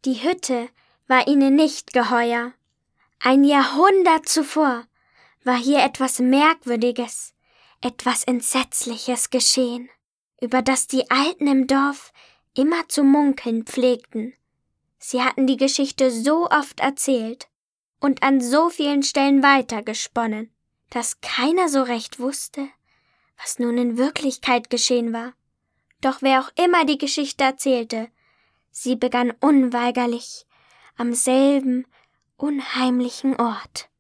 Die Hütte war ihnen nicht geheuer. Ein Jahrhundert zuvor war hier etwas Merkwürdiges, etwas Entsetzliches geschehen, über das die Alten im Dorf immer zu munkeln pflegten. Sie hatten die Geschichte so oft erzählt und an so vielen Stellen weitergesponnen, dass keiner so recht wusste, was nun in Wirklichkeit geschehen war. Doch wer auch immer die Geschichte erzählte, sie begann unweigerlich am selben unheimlichen Ort.